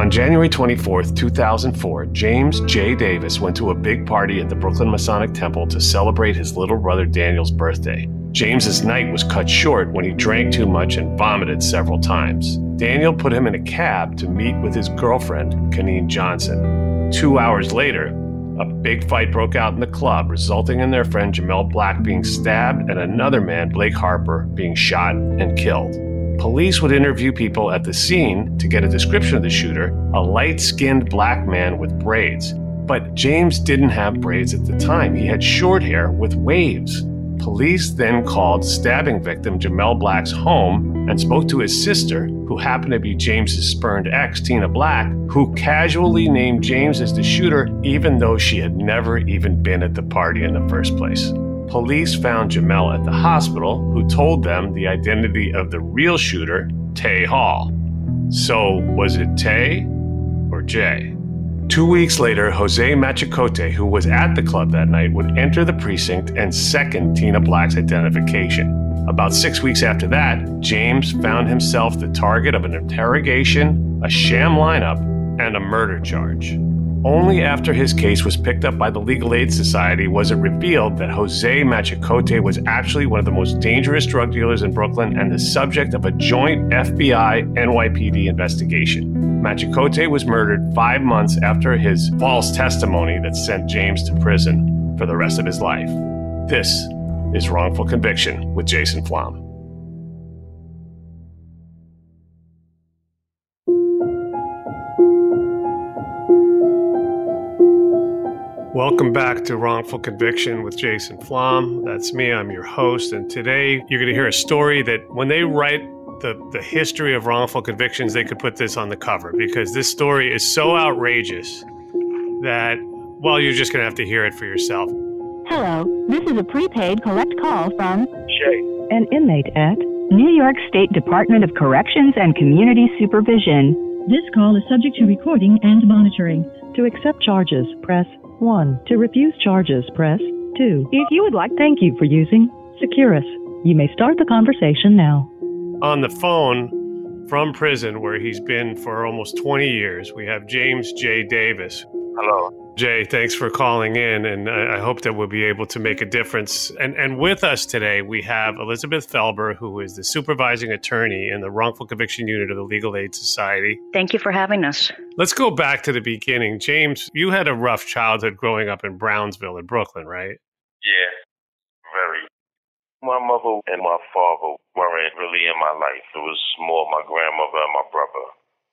On January 24th, 2004, James J. Davis went to a big party at the Brooklyn Masonic Temple to celebrate his little brother Daniel's birthday. James's night was cut short when he drank too much and vomited several times. Daniel put him in a cab to meet with his girlfriend, Kaneen Johnson. 2 hours later, a big fight broke out in the club, resulting in their friend Jamel Black being stabbed and another man, Blake Harper, being shot and killed. Police would interview people at the scene to get a description of the shooter, a light-skinned black man with braids. But James didn't have braids at the time. He had short hair with waves. Police then called stabbing victim Jamel Black's home and spoke to his sister, who happened to be James's spurned ex, Tina Black, who casually named James as the shooter, even though she had never even been at the party in the first place. Police found Jamel at the hospital, who told them the identity of the real shooter, Tay Hall. So, was it Tay or Jay? 2 weeks later, Jose Machicote, who was at the club that night, would enter the precinct and second Tina Black's identification. About 6 weeks after that, James found himself the target of an interrogation, a sham lineup, and a murder charge. Only after his case was picked up by the Legal Aid Society was it revealed that Jose Machicote was actually one of the most dangerous drug dealers in Brooklyn and the subject of a joint FBI-NYPD investigation. Machicote was murdered 5 months after his false testimony that sent James to prison for the rest of his life. This is Wrongful Conviction with Jason Flom. Welcome back to Wrongful Conviction with Jason Flom. That's me. I'm your host. And today you're going to hear a story that when they write the history of wrongful convictions, they could put this on the cover because this story is so outrageous that, well, you're just going to have to hear it for yourself. Hello, this is a prepaid collect call from Shay, an inmate at New York State Department of Corrections and Community Supervision. This call is subject to recording and monitoring. To accept charges, press 1. To refuse charges, press 2. If you would like, thank you for using Securus. You may start the conversation now. On the phone from prison, where he's been for almost 20 years, we have James J. Davis. hello. Jay, thanks for calling in, and I hope that we'll be able to make a difference. And with us today, we have Elizabeth Felber, who is the supervising attorney in the Wrongful Conviction Unit of the Legal Aid Society. Thank you for having us. Let's go back to the beginning. James, you had a rough childhood growing up in Brownsville in Brooklyn, right? Yeah, very. My mother and my father weren't really in my life. It was more my grandmother and my brother.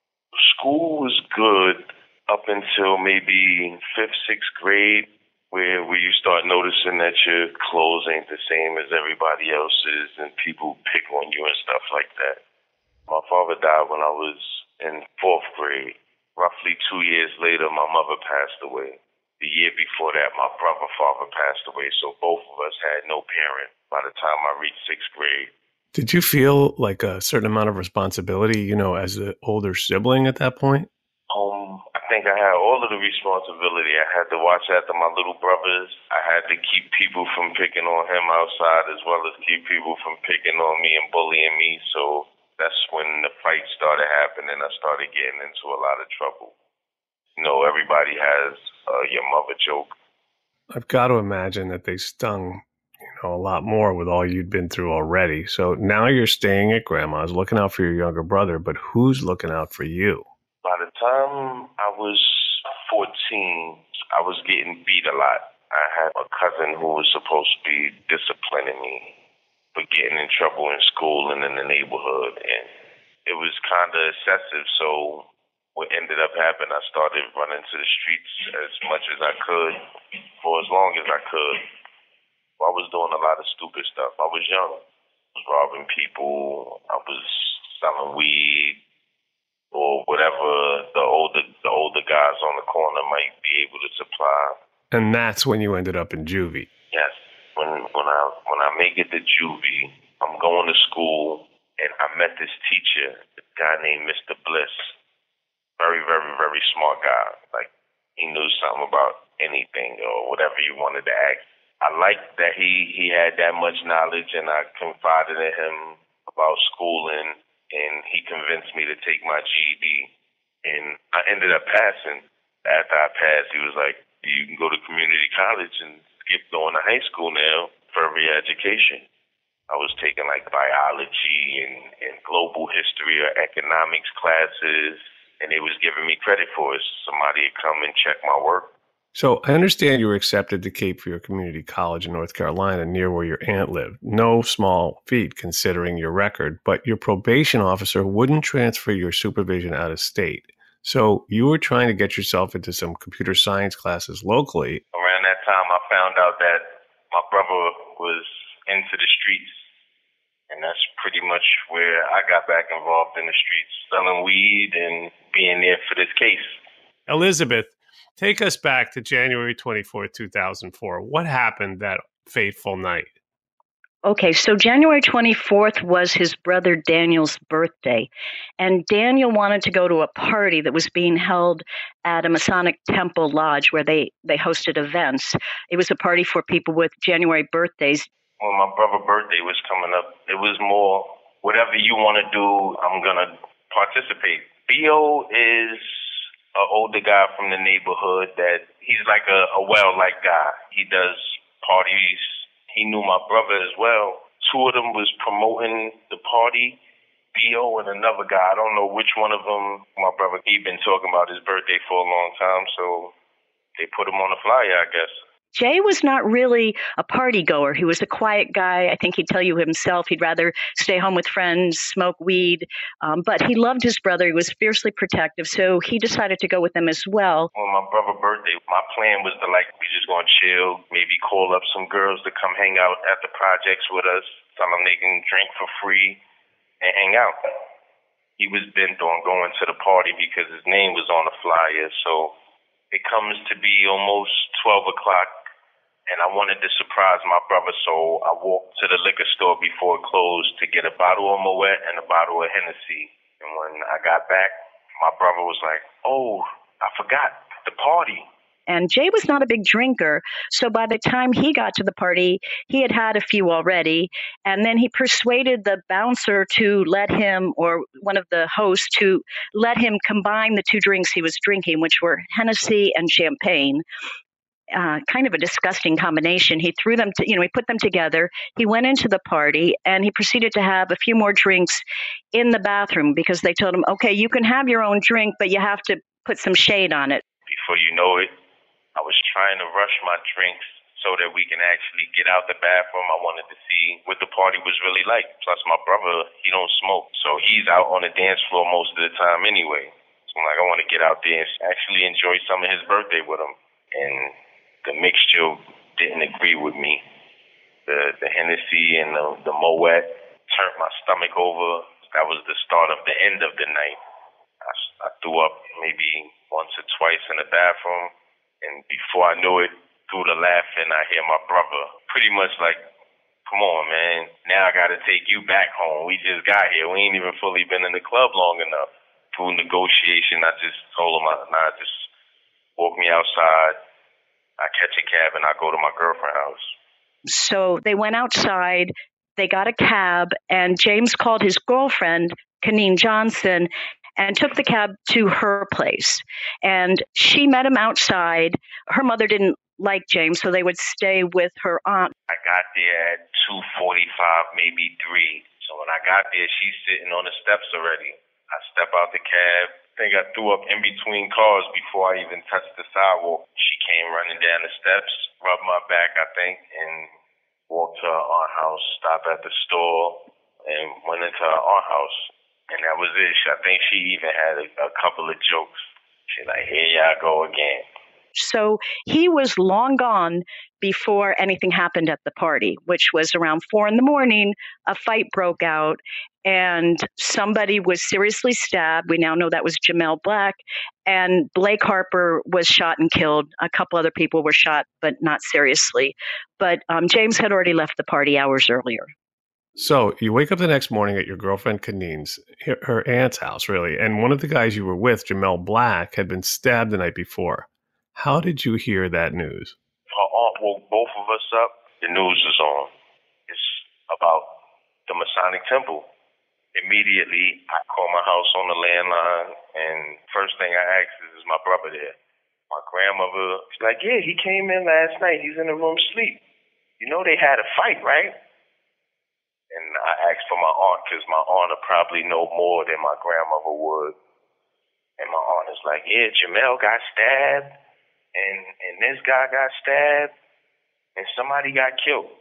School was good up until maybe 5th, 6th grade, where you start noticing that your clothes ain't the same as everybody else's and people pick on you and stuff like that. My father died when I was in 4th grade. Roughly 2 years later, my mother passed away. The year before that, my brother's father passed away, so both of us had no parent by the time I reached 6th grade. Did you feel like a certain amount of responsibility, as the older sibling at that point? I think I had all of the responsibility. I had to watch after my little brothers. I had to keep people from picking on him outside as well as keep people from picking on me and bullying me. So that's when the fight started happening. I started getting into a lot of trouble. Everybody has your mother joke. I've got to imagine that they stung, a lot more with all you'd been through already. So now you're staying at grandma's, looking out for your younger brother, but who's looking out for you? By the time I was 14, I was getting beat a lot. I had a cousin who was supposed to be disciplining me for getting in trouble in school and in the neighborhood, and it was kind of excessive. So what ended up happening, I started running to the streets as much as I could for as long as I could. I was doing a lot of stupid stuff. I was young. I was robbing people. I was selling weed or whatever the older guys on the corner might be able to supply. And that's when you ended up in juvie. Yes. When I make it to juvie, I'm going to school, and I met this teacher, a guy named Mr. Bliss. Very, very, very smart guy. Like, he knew something about anything or whatever you wanted to ask. I liked that he had that much knowledge, and I confided in him about schooling, and he convinced me to take my GED. And I ended up passing. After I passed, he was like, you can go to community college and skip going to high school now, further your education. I was taking like biology and global history or economics classes, and they was giving me credit for it. Somebody had come and check my work. So I understand you were accepted to Cape Fear Community College in North Carolina, near where your aunt lived. No small feat considering your record, but your probation officer wouldn't transfer your supervision out of state. So you were trying to get yourself into some computer science classes locally. Around that time, I found out that my brother was into the streets. And that's pretty much where I got back involved in the streets, selling weed and being there for this case. Elizabeth, take us back to January 24th, 2004. What happened that fateful night? Okay, so January 24th was his brother Daniel's birthday, and Daniel wanted to go to a party that was being held at a Masonic Temple Lodge where they hosted events. It was a party for people with January birthdays. When my brother's birthday was coming up, it was more, whatever you want to do, I'm going to participate. Theo is an older guy from the neighborhood that he's like a well-liked guy. He does parties. He knew my brother as well. Two of them was promoting the party, Theo and another guy. I don't know which one of them. My brother, he'd been talking about his birthday for a long time, so they put him on the flyer, I guess. Jay was not really a party goer. He was a quiet guy. I think he'd tell you himself he'd rather stay home with friends, smoke weed. But he loved his brother. He was fiercely protective, so he decided to go with them as well. On my brother's birthday, my plan was to we just going to chill, maybe call up some girls to come hang out at the projects with us, tell them they can drink for free and hang out. He was bent on going to the party because his name was on the flyer, so it comes to be almost 12 o'clock. And I wanted to surprise my brother, so I walked to the liquor store before it closed to get a bottle of Moet and a bottle of Hennessy. And when I got back, my brother was like, oh, I forgot the party. And Jay was not a big drinker, so by the time he got to the party, he had had a few already. And then he persuaded the bouncer to let him, or one of the hosts, to let him combine the two drinks he was drinking, which were Hennessy and champagne. Kind of a disgusting combination. He threw them, he put them together. He went into the party and he proceeded to have a few more drinks in the bathroom because they told him, okay, you can have your own drink, but you have to put some shade on it. Before you know it, I was trying to rush my drinks so that we can actually get out the bathroom. I wanted to see what the party was really like. Plus my brother, he don't smoke, so he's out on the dance floor most of the time anyway. So I'm like, I want to get out there and actually enjoy some of his birthday with him. And the mixture didn't agree with me. The Hennessy and the Moet turned my stomach over. That was the start of the end of the night. I threw up maybe once or twice in the bathroom, and before I knew it, through the laughing, I hear my brother pretty much like, come on, man, now I got to take you back home. We just got here. We ain't even fully been in the club long enough. Through negotiation, I just told him, just walk me outside. I catch a cab and I go to my girlfriend's house. So they went outside, they got a cab, and James called his girlfriend, Kaneen Johnson, and took the cab to her place. And she met him outside. Her mother didn't like James, so they would stay with her aunt. I got there at 2:45, maybe 3. So when I got there, she's sitting on the steps already. I step out the cab. I think I threw up in between cars before I even touched the sidewalk. She came running down the steps, rubbed my back, I think, and walked to her aunt's house, stopped at the store, and went into her aunt's house. And that was it. I think she even had a couple of jokes. She's like, here y'all go again. So he was long gone before anything happened at the party, which was around 4 a.m. A fight broke out and somebody was seriously stabbed. We now know that was Jamel Black, and Blake Harper was shot and killed. A couple other people were shot, but not seriously. But James had already left the party hours earlier. So you wake up the next morning at your girlfriend Kaneen's, her aunt's house, really, and one of the guys you were with, Jamel Black, had been stabbed the night before. How did you hear that news? Her aunt woke both of us up. The news is on. It's about the Masonic Temple. Immediately, I call my house on the landline, and first thing I ask is my brother there? My grandmother, she's like, yeah, he came in last night. He's in the room asleep. You know they had a fight, right? And I asked for my aunt because my aunt would probably know more than my grandmother would. And my aunt is like, yeah, Jamel got stabbed, and this guy got stabbed, and somebody got killed.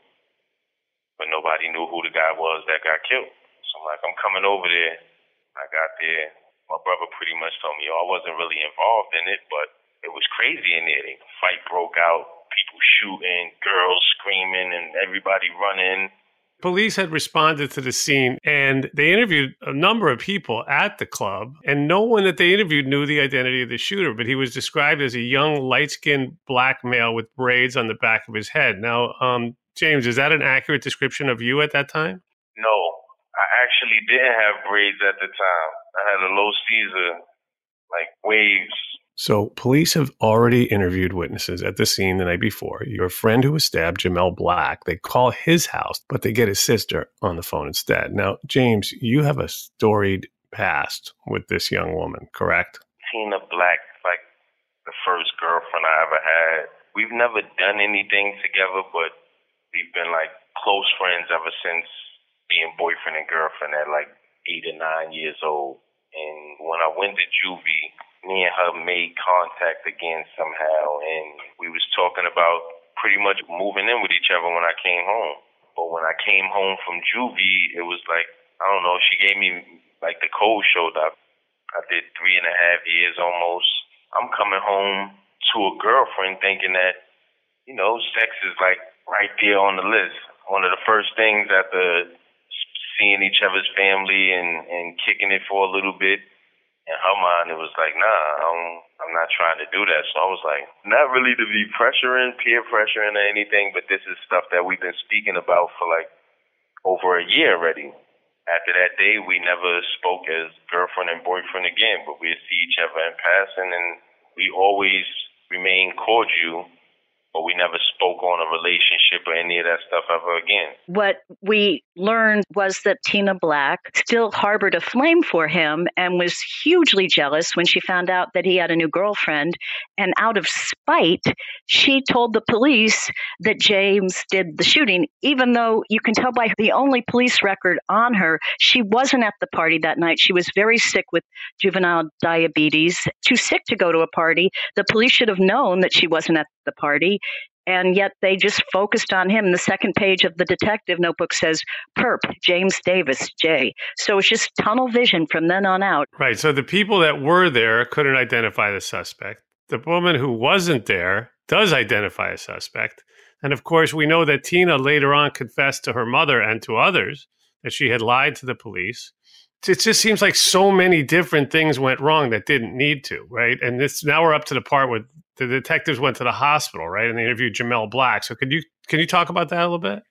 But nobody knew who the guy was that got killed. So I'm like, I'm coming over there. I got there. My brother pretty much told me, I wasn't really involved in it, but it was crazy in there. The fight broke out, people shooting, girls screaming, and everybody running. Police had responded to the scene, and they interviewed a number of people at the club, and no one that they interviewed knew the identity of the shooter, but he was described as a young, light-skinned black male with braids on the back of his head. Now, James, is that an accurate description of you at that time? No, I actually didn't have braids at the time. I had a low Caesar, like waves. So police have already interviewed witnesses at the scene the night before. Your friend who was stabbed, Jamel Black, they call his house, but they get his sister on the phone instead. Now, James, you have a storied past with this young woman, correct? Tina Black, like the first girlfriend I ever had. We've never done anything together, but we've been like close friends ever since being boyfriend and girlfriend at like 8 or 9 years old. And when I went to juvie, me and her made contact again somehow, and we was talking about pretty much moving in with each other when I came home. But when I came home from juvie, it was like, I don't know, she gave me like the cold shoulder. I did 3.5 years almost. I'm coming home to a girlfriend thinking that, you know, sex is like right there on the list. One of the first things after seeing each other's family and kicking it for a little bit. In her mind, it was like, nah, I'm not trying to do that. So I was like, not really to be pressuring, peer pressuring or anything, but this is stuff that we've been speaking about for like over a year already. After that day, we never spoke as girlfriend and boyfriend again, but we'd see each other in passing, and we always remained cordial, but we never spoke on a relationship or any of that stuff ever again. What we learned was that Tina Black still harbored a flame for him and was hugely jealous when she found out that he had a new girlfriend. And out of spite, she told the police that James did the shooting, even though you can tell by the only police record on her, she wasn't at the party that night. She was very sick with juvenile diabetes, too sick to go to a party. The police should have known that she wasn't at the party. And yet they just focused on him. The second page of the detective notebook says, Perp, James Davis, J. So it's just tunnel vision from then on out. Right. So the people that were there couldn't identify the suspect. The woman who wasn't there does identify a suspect. And of course, we know that Tina later on confessed to her mother and to others that she had lied to the police. It just seems like so many different things went wrong that didn't need to, right? And now we're up to the part where the detectives went to the hospital, right? And they interviewed Jamel Black. So can you talk about that a little bit?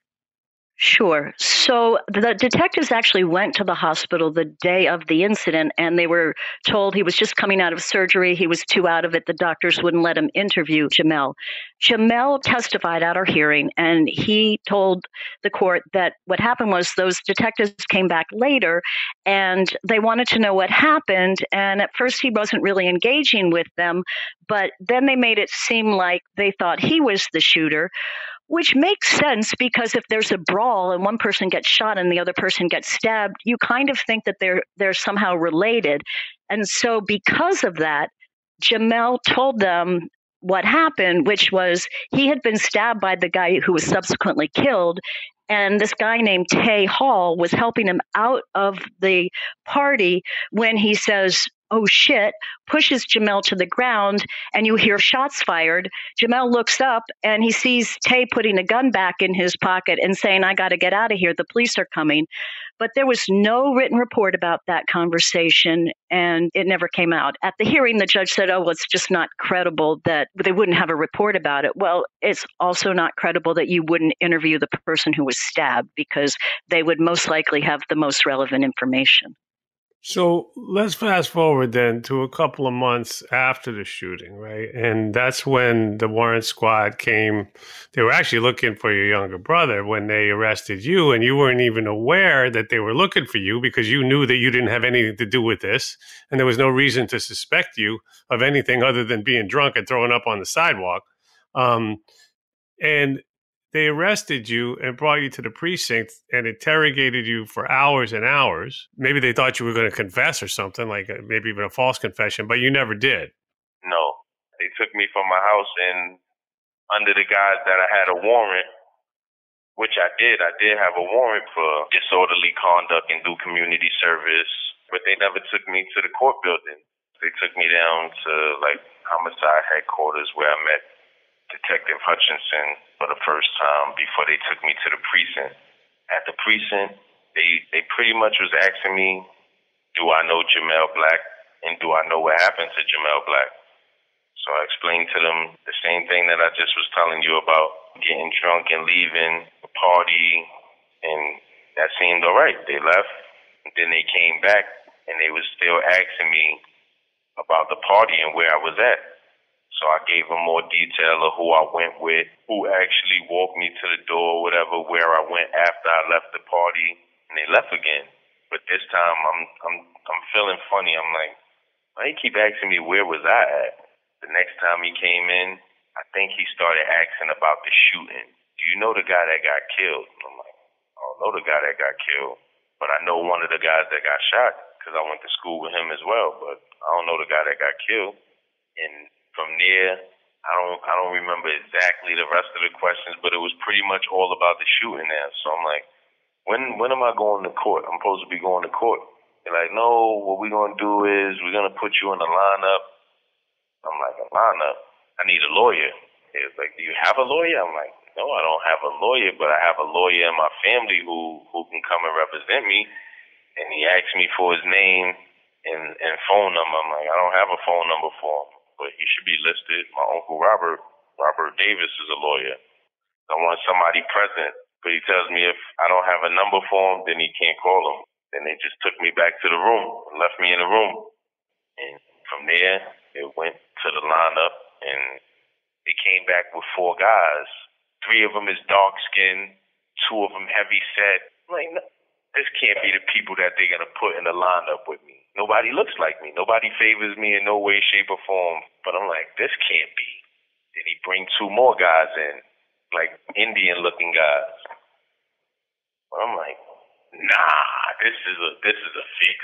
Sure. So the detectives actually went to the hospital the day of the incident, and they were told he was just coming out of surgery. He was too out of it. The doctors wouldn't let him interview Jamel. Jamel testified at our hearing, and he told the court that what happened was those detectives came back later, and they wanted to know what happened. And at first, he wasn't really engaging with them, but then they made it seem like they thought he was the shooter, which makes sense because if there's a brawl and one person gets shot and the other person gets stabbed, you kind of think that they're somehow related. And so because of that, Jamel told them what happened, which was he had been stabbed by the guy who was subsequently killed. And this guy named Tay Hall was helping him out of the party when he says, oh shit, pushes Jamel to the ground, and you hear shots fired. Jamel looks up and he sees Tay putting a gun back in his pocket and saying, I got to get out of here. The police are coming. But there was no written report about that conversation, and it never came out. At the hearing, the judge said, oh, well, it's just not credible that they wouldn't have a report about it. Well, it's also not credible that you wouldn't interview the person who was stabbed because they would most likely have the most relevant information. So let's fast forward then to a couple of months after the shooting, right? And that's when the warrant squad came. They were actually looking for your younger brother when they arrested you, and you weren't even aware that they were looking for you because you knew that you didn't have anything to do with this, and there was no reason to suspect you of anything other than being drunk and throwing up on the sidewalk. And they arrested you and brought you to the precinct and interrogated you for hours and hours. Maybe they thought you were going to confess or something, like maybe even a false confession, but you never did. No. They took me from my house, and under the guise that I had a warrant, which I did. I did have a warrant for disorderly conduct and do community service, but they never took me to the court building. They took me down to, like, homicide headquarters where I met Detective Hutchinson for the first time before they took me to the precinct. At the precinct, they pretty much was asking me, do I know Jamel Black, and do I know what happened to Jamel Black? So I explained to them the same thing that I just was telling you about, getting drunk and leaving the party, and that seemed all right. They left, and then they came back, and they was still asking me about the party and where I was at. So I gave them more detail of who I went with, who actually walked me to the door, whatever, where I went after I left the party, and they left again. But this time I'm feeling funny. I'm like, why you keep asking me where was I at? The next time he came in, I think he started asking about the shooting. Do you know the guy that got killed? And I'm like, I don't know the guy that got killed, but I know one of the guys that got shot because I went to school with him as well. But I don't know the guy that got killed. And from there, I don't remember exactly the rest of the questions, but it was pretty much all about the shooting now. So I'm like, when am I going to court? I'm supposed to be going to court. They're like, no, what we're going to do is we're going to put you in a lineup. I'm like, a lineup? I need a lawyer. He was like, do you have a lawyer? I'm like, no, I don't have a lawyer, but I have a lawyer in my family who can come and represent me. And he asked me for his name and phone number. I'm like, I don't have a phone number for him, but he should be listed. My uncle Robert Davis is a lawyer. I want somebody present, but he tells me if I don't have a number for him, then he can't call him. Then they just took me back to the room and left me in the room. And from there, it went to the lineup, and they came back with 4 guys. 3 of them is dark-skinned, 2 of them heavy-set. I'm like, no, this can't be the people that they're going to put in the lineup with me. Nobody looks like me. Nobody favors me in no way, shape, or form. But I'm like, this can't be. Then he bring 2 more guys in, like Indian-looking guys. But I'm like, nah, this is a fix.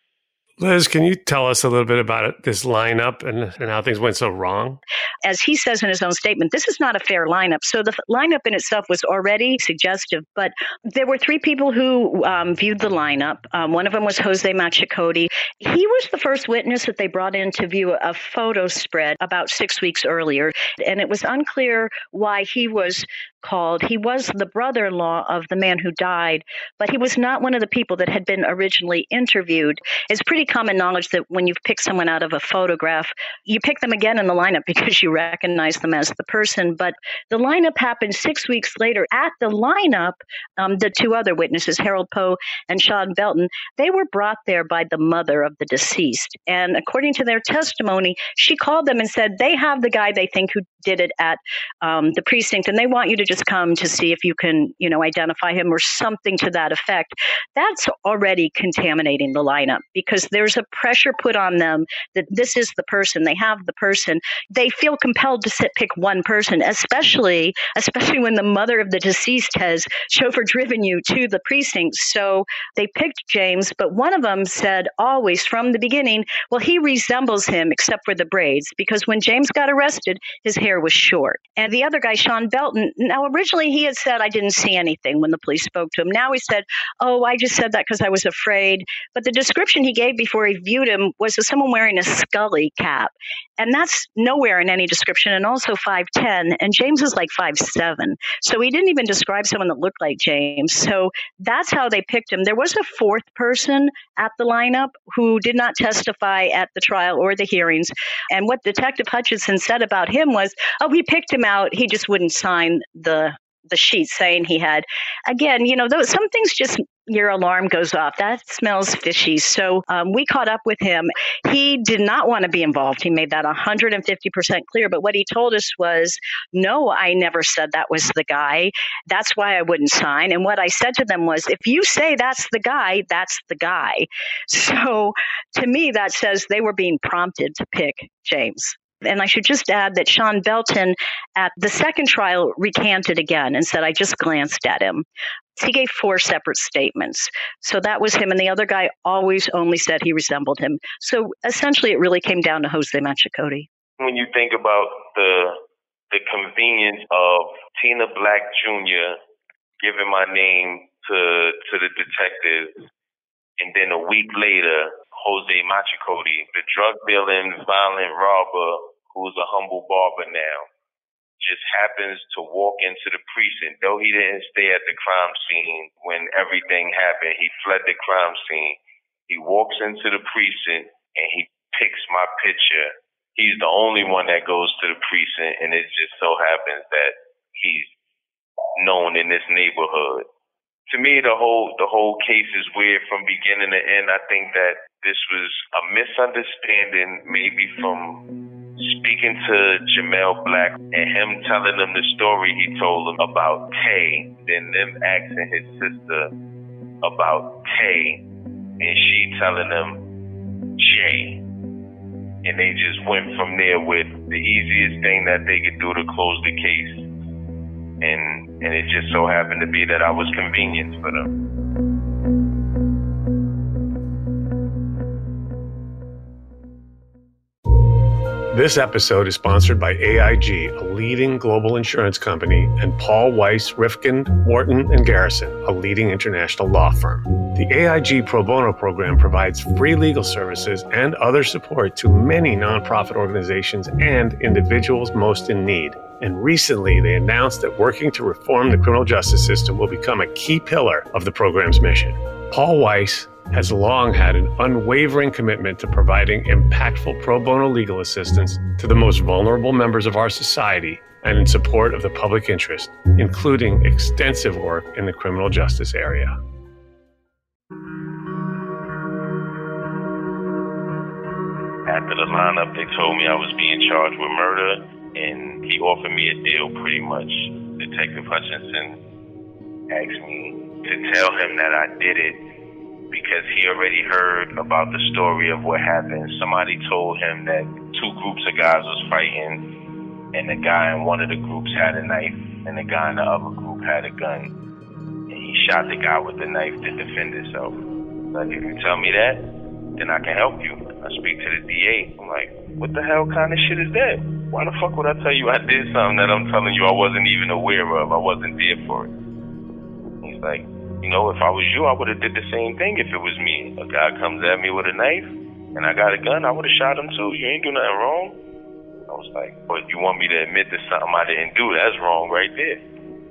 Liz, can you tell us a little bit about it, this lineup and how things went so wrong? As he says in his own statement, this is not a fair lineup. So the lineup in itself was already suggestive, but there were 3 people who viewed the lineup. One of them was Jose Machicote. He was the first witness that they brought in to view a photo spread about 6 weeks earlier, and it was unclear why he was called. He was the brother-in-law of the man who died, but he was not one of the people that had been originally interviewed. It's pretty common knowledge that when you pick someone out of a photograph, you pick them again in the lineup because you recognize them as the person. But the lineup happened 6 weeks later. At the lineup, the 2 other witnesses, Harold Poe and Sean Belton, they were brought there by the mother of the deceased. And according to their testimony, she called them and said, they have the guy they think who did it at the precinct, and they want you to just come to see if you can, identify him or something to that effect. That's already contaminating the lineup because there's a pressure put on them that this is the person. They have the person. They feel compelled to pick one person, especially when the mother of the deceased has chauffeur-driven you to the precinct. So they picked James, but one of them said always from the beginning, well, he resembles him except for the braids, because when James got arrested, his hair was short. And the other guy, Sean Belton, now originally he had said, I didn't see anything when the police spoke to him. Now he said, oh, I just said that because I was afraid. But the description he gave before he viewed him was of someone wearing a Scully cap. And that's nowhere in any description, and also 5'10", and James is like 5'7". So he didn't even describe someone that looked like James. So that's how they picked him. There was a 4th person at the lineup who did not testify at the trial or the hearings. And what Detective Hutchinson said about him was, oh, we picked him out. He just wouldn't sign the sheet saying he had. Again, some things just your alarm goes off. That smells fishy. So we caught up with him. He did not want to be involved. He made that 150% clear. But what he told us was, no, I never said that was the guy. That's why I wouldn't sign. And what I said to them was, if you say that's the guy, that's the guy. So to me, that says they were being prompted to pick James. And I should just add that Sean Belton at the second trial recanted again and said, I just glanced at him. He gave 4 separate statements. So that was him. And the other guy always only said he resembled him. So essentially, it really came down to Jose Machacote. When you think about the convenience of Tina Black Jr. giving my name to the detectives, and then a week later, Jose Machacote, the drug dealing, violent robber who's a humble barber now, just happens to walk into the precinct. Though he didn't stay at the crime scene when everything happened, he fled the crime scene. He walks into the precinct and he picks my picture. He's the only one that goes to the precinct, and it just so happens that he's known in this neighborhood. To me, the whole case is weird from beginning to end. I think that this was a misunderstanding, maybe from speaking to Jamel Black and him telling them the story he told them about Tay, then them asking his sister about Tay, and she telling them Jay. And they just went from there with the easiest thing that they could do to close the case. And it just so happened to be that I was convenient for them. This episode is sponsored by AIG, a leading global insurance company, and Paul Weiss, Rifkin, Wharton, and Garrison, a leading international law firm. The AIG Pro Bono program provides free legal services and other support to many nonprofit organizations and individuals most in need. And recently, they announced that working to reform the criminal justice system will become a key pillar of the program's mission. Paul Weiss has long had an unwavering commitment to providing impactful pro bono legal assistance to the most vulnerable members of our society and in support of the public interest, including extensive work in the criminal justice area. After the lineup, they told me I was being charged with murder, and he offered me a deal pretty much. Detective Hutchinson asked me to tell him that I did it because he already heard about the story of what happened. Somebody told him that 2 groups of guys was fighting, and the guy in one of the groups had a knife, and the guy in the other group had a gun. And he shot the guy with the knife to defend himself. Like, if you tell me that, then I can help you. I speak to the DA. I'm like, what the hell kind of shit is that? Why the fuck would I tell you I did something that I'm telling you I wasn't even aware of? I wasn't there for it. He's like, you know, if I was you, I would have did the same thing if it was me. A guy comes at me with a knife, and I got a gun, I would have shot him too. You ain't do nothing wrong. I was like, but you want me to admit to something I didn't do? That's wrong right there.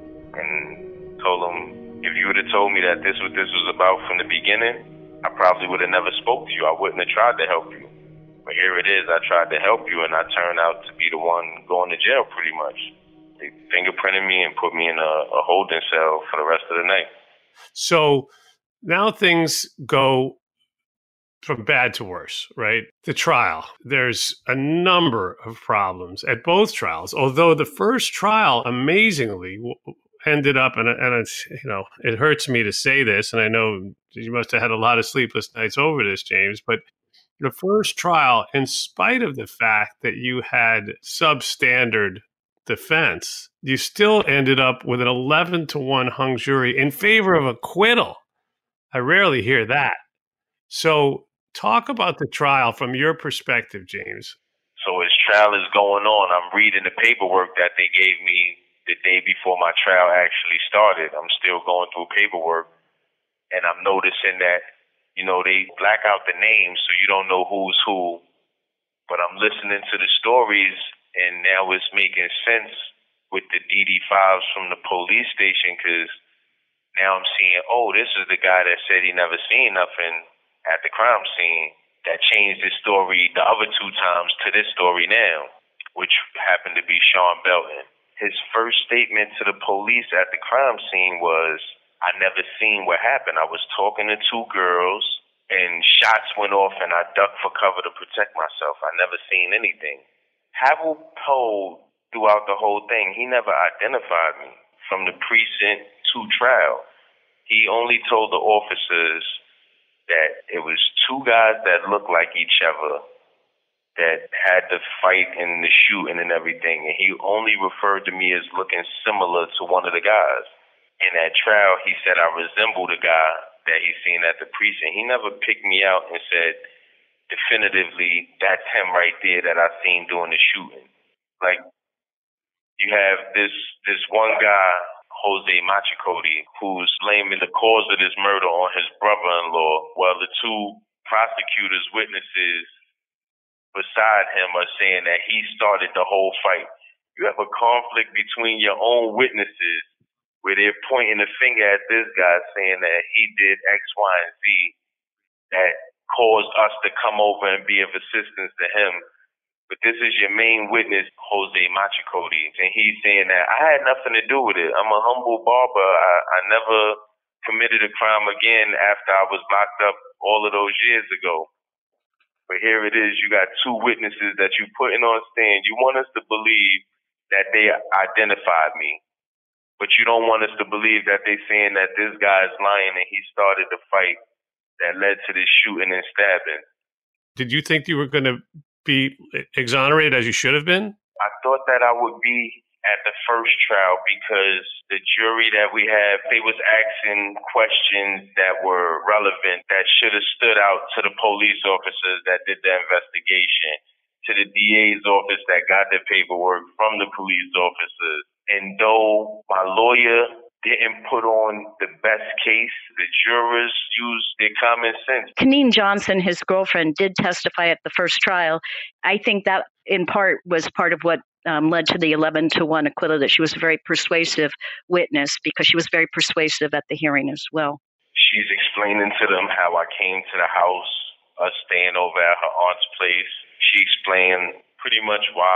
And told him, if you would have told me that this was about from the beginning, I probably would have never spoke to you. I wouldn't have tried to help you. But here it is, I tried to help you, and I turned out to be the one going to jail pretty much. They fingerprinted me and put me in a holding cell for the rest of the night. So now things go from bad to worse, right? The trial, there's a number of problems at both trials, although the first trial amazingly ended up, and it's, you know, it hurts me to say this, and I know you must have had a lot of sleepless nights over this, James, but the first trial, in spite of the fact that you had substandard defense, you still ended up with an 11-1 hung jury in favor of acquittal. I rarely hear that. So talk about the trial from your perspective, James. So as trial is going on, I'm reading the paperwork that they gave me the day before my trial actually started. I'm still going through paperwork, and I'm noticing that, you know, they black out the names so you don't know who's who. But I'm listening to the stories, and now it's making sense with the DD5s from the police station, because now I'm seeing, oh, this is the guy that said he never seen nothing at the crime scene that changed his story the other 2 times to this story now, which happened to be Sean Belton. His first statement to the police at the crime scene was, I never seen what happened. I was talking to two girls, and shots went off, and I ducked for cover to protect myself. I never seen anything. Havel told throughout the whole thing, he never identified me from the precinct to trial. He only told the officers that it was two guys that looked like each other that had the fight and the shooting and everything, and he only referred to me as looking similar to one of the guys. In that trial, he said I resembled a guy that he seen at the precinct. He never picked me out and said definitively that's him right there that I seen doing the shooting. Like, you have this one guy, Jose Machicote, who's blaming the cause of this murder on his brother-in-law, while the two prosecutors, witnesses beside him are saying that he started the whole fight. You have a conflict between your own witnesses where they're pointing the finger at this guy saying that he did X, Y, and Z that caused us to come over and be of assistance to him. But this is your main witness, Jose Machicote, and he's saying that I had nothing to do with it. I'm a humble barber. I never committed a crime again after I was locked up all of those years ago. But here it is, you got two witnesses that you putting on stand. You want us to believe that they identified me, but you don't want us to believe that they're saying that this guy is lying and he started the fight that led to this shooting and stabbing. Did you think you were going to be exonerated as you should have been? I thought that I would be at the first trial because the jury that we had, they was asking questions that were relevant, that should have stood out to the police officers that did the investigation, to the DA's office that got the paperwork from the police officers. And though my lawyer didn't put on the best case, the jurors used their common sense. Keneen Johnson, his girlfriend, did testify at the first trial. I think that in part was part of what led to the 11-1 acquittal, that she was a very persuasive witness because she was very persuasive at the hearing as well. She's explaining to them how I came to the house, us staying over at her aunt's place. She explained pretty much why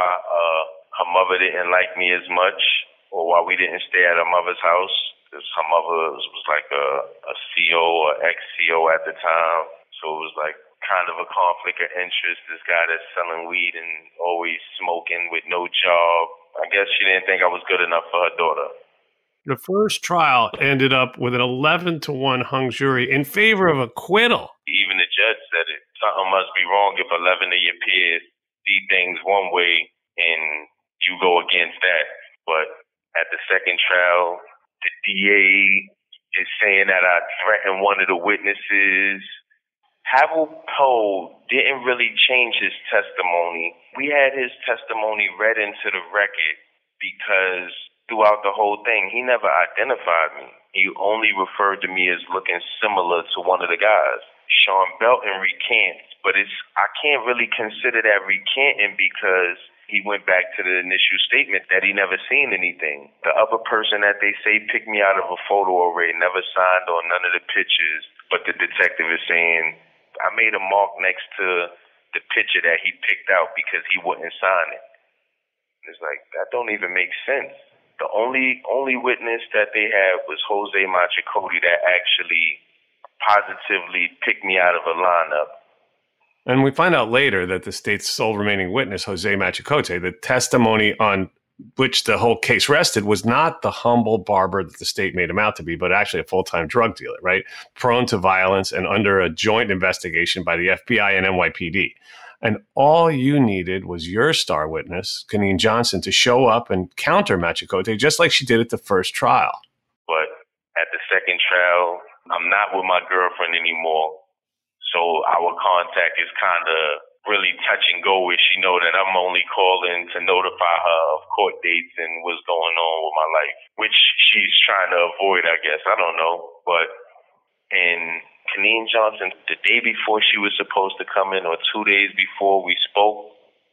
her mother didn't like me as much, or why we didn't stay at her mother's house, because her mother was like a CO or ex-CO at the time. So it was like kind of a conflict of interest, this guy that's selling weed and always smoking with no job. I guess she didn't think I was good enough for her daughter. The first trial ended up with an 11-1 hung jury in favor of acquittal. Even the judge said it. Something must be wrong if 11 of your peers see things one way and you go against that. But at the second trial, the DA is saying that I threatened one of the witnesses. Havel Poe didn't really change his testimony. We had his testimony read into the record because throughout the whole thing, he never identified me. He only referred to me as looking similar to one of the guys. Sean Belton recants, but I can't really consider that recanting because he went back to the initial statement that he never seen anything. The other person that they say picked me out of a photo array never signed on none of the pictures, but the detective is saying I made a mark next to the picture that he picked out because he wouldn't sign it. It's like, that don't even make sense. The only witness that they had was Jose Machicote that actually positively picked me out of a lineup. And we find out later that the state's sole remaining witness, Jose Machicote, the testimony on which the whole case rested was not the humble barber that the state made him out to be, but actually a full-time drug dealer, right? Prone to violence and under a joint investigation by the FBI and NYPD. And all you needed was your star witness, Keneen Johnson, to show up and counter Machicote, just like she did at the first trial. But at the second trial, I'm not with my girlfriend anymore. So our contact is kind of really touch and go, where she know that I'm only calling to notify her of court dates and what's going on with my life, which she's trying to avoid, I guess. I don't know. But in Keneen Johnson, the day before she was supposed to come in, or 2 days before, we spoke,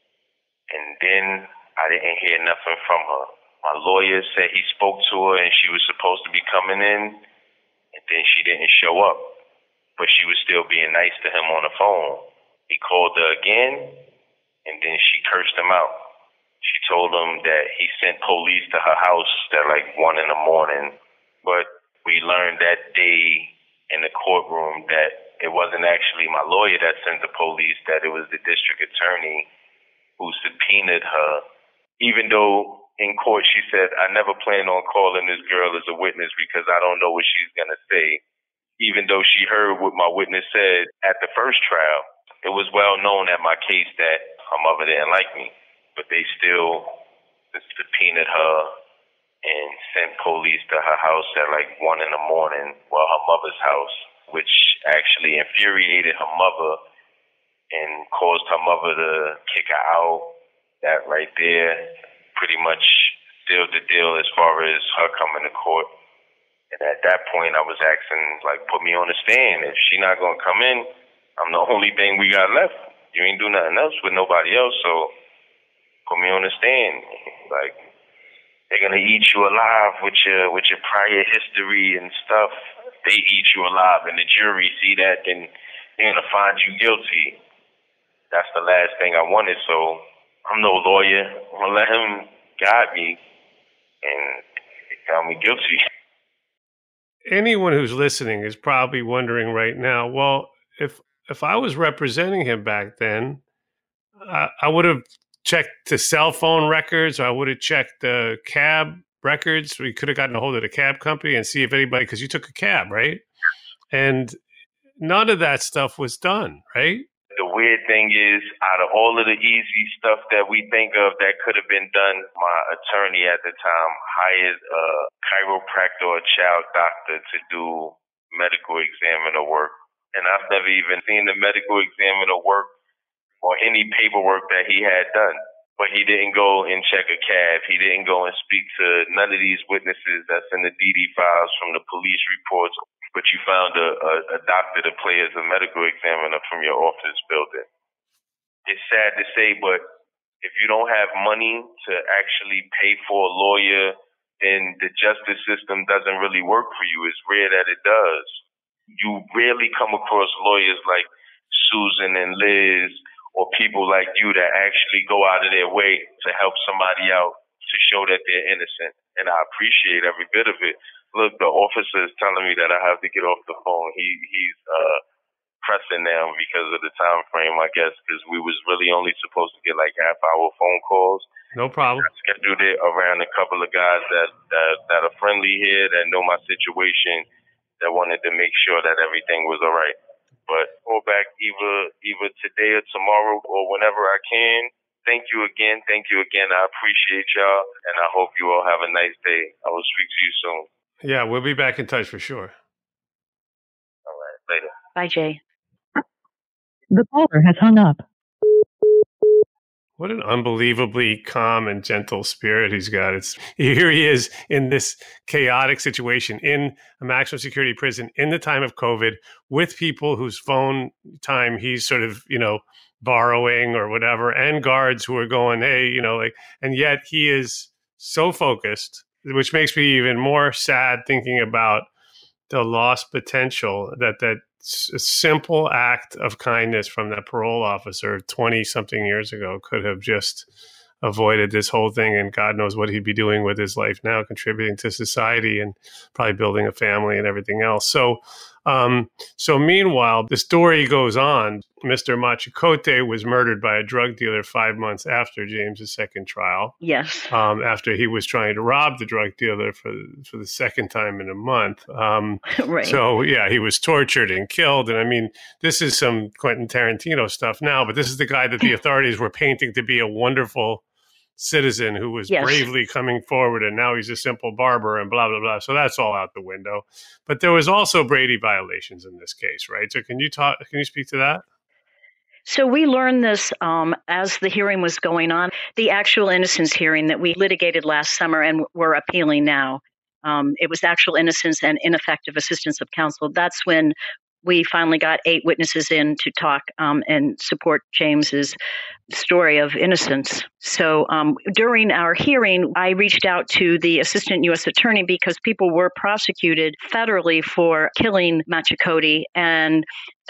and then I didn't hear nothing from her. My lawyer said he spoke to her and she was supposed to be coming in, and then she didn't show up, but she was still being nice to him on the phone. He called her again, and then she cursed him out. She told him that he sent police to her house at like 1 a.m. But we learned that day in the courtroom that it wasn't actually my lawyer that sent the police, that it was the district attorney who subpoenaed her. Even though in court she said, I never plan on calling this girl as a witness because I don't know what she's going to say. Even though she heard what my witness said at the first trial, it was well known at my case that her mother didn't like me. But they still subpoenaed her and sent police to her house at like 1 a.m, well, her mother's house, which actually infuriated her mother and caused her mother to kick her out. That right there pretty much sealed the deal as far as her coming to court. And at that point, I was asking, like, put me on the stand. If she not going to come in, I'm the only thing we got left. You ain't do nothing else with nobody else, so put me on the stand. Like, they're going to eat you alive with your prior history and stuff. They eat you alive and the jury see that, then they're going to find you guilty. That's the last thing I wanted, so I'm no lawyer. I'm going to let him guide me, and he found me guilty. Anyone who's listening is probably wondering right now, well, if I was representing him back then, I would have checked the cell phone records, or I would have checked the cab records. We could have gotten a hold of the cab company and see if anybody, because you took a cab, right? And none of that stuff was done, right? The weird thing is, out of all of the easy stuff that we think of that could have been done, my attorney at the time hired a chiropractor or child doctor to do medical examiner work. And I've never even seen the medical examiner work or any paperwork that he had done. But he didn't go and check a cab. He didn't go and speak to none of these witnesses that's in the DD files from the police reports. But you found a doctor to play as a medical examiner from your office building. It's sad to say, but if you don't have money to actually pay for a lawyer, then the justice system doesn't really work for you. It's rare that it does. You rarely come across lawyers like Susan and Liz or people like you that actually go out of their way to help somebody out to show that they're innocent. And I appreciate every bit of it. Look, the officer is telling me that I have to get off the phone. He's pressing now because of the time frame, I guess, because we was really only supposed to get like half-hour phone calls. No problem. I scheduled it around a couple of guys that are friendly here, that know my situation, that wanted to make sure that everything was all right. But call back either today or tomorrow or whenever I can. Thank you again. I appreciate y'all, and I hope you all have a nice day. I will speak to you soon. Yeah, we'll be back in touch for sure. All right, later. Bye, Jay. The caller has hung up. What an unbelievably calm and gentle spirit he's got. Here he is in this chaotic situation in a maximum security prison in the time of COVID with people whose phone time he's sort of, borrowing or whatever, and guards who are going, hey, and yet he is so focused, which makes me even more sad thinking about the lost potential that simple act of kindness from that parole officer 20-something years ago could have just avoided this whole thing, and God knows what he'd be doing with his life now, contributing to society and probably building a family and everything else. So meanwhile, the story goes on. Mr. Machacote was murdered by a drug dealer 5 months after James's second trial. Yes. After he was trying to rob the drug dealer for the second time in a month. Right. So, yeah, he was tortured and killed. And I mean, this is some Quentin Tarantino stuff now, but this is the guy that the authorities were painting to be a wonderful citizen who was bravely coming forward, and now he's a simple barber and blah, blah, blah. So that's all out the window. But there was also Brady violations in this case, right? So can you speak to that? So we learned this as the hearing was going on, the actual innocence hearing that we litigated last summer and we're appealing now. It was actual innocence and ineffective assistance of counsel. That's when we finally got 8 witnesses in to talk and support James's story of innocence. So during our hearing, I reached out to the assistant U.S. attorney because people were prosecuted federally for killing Machacote, and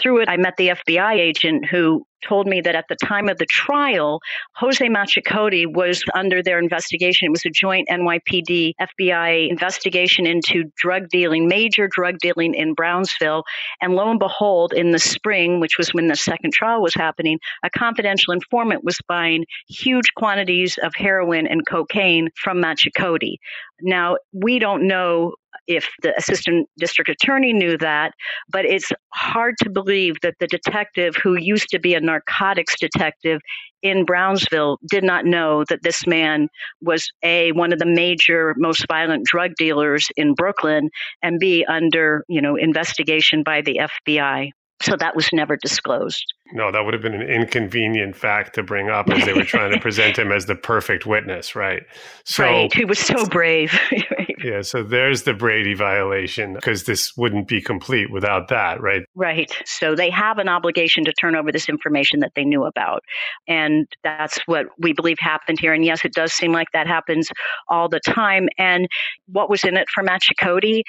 through it, I met the FBI agent who told me that at the time of the trial, Jose Machicote was under their investigation. It was a joint NYPD FBI investigation into drug dealing, major drug dealing in Brownsville. And lo and behold, in the spring, which was when the second trial was happening, a confidential informant was buying huge quantities of heroin and cocaine from Machicote. Now, we don't know if the assistant district attorney knew that, but it's hard to believe that the detective who used to be a narcotics detective in Brownsville did not know that this man was A, one of the major, most violent drug dealers in Brooklyn, and B, under, investigation by the FBI. So that was never disclosed. No, that would have been an inconvenient fact to bring up as they were trying to present him as the perfect witness, right? So, right, he was so brave. Yeah, so there's the Brady violation, because this wouldn't be complete without that, right? Right. So they have an obligation to turn over this information that they knew about. And that's what we believe happened here. And yes, it does seem like that happens all the time. And what was in it for Machicote?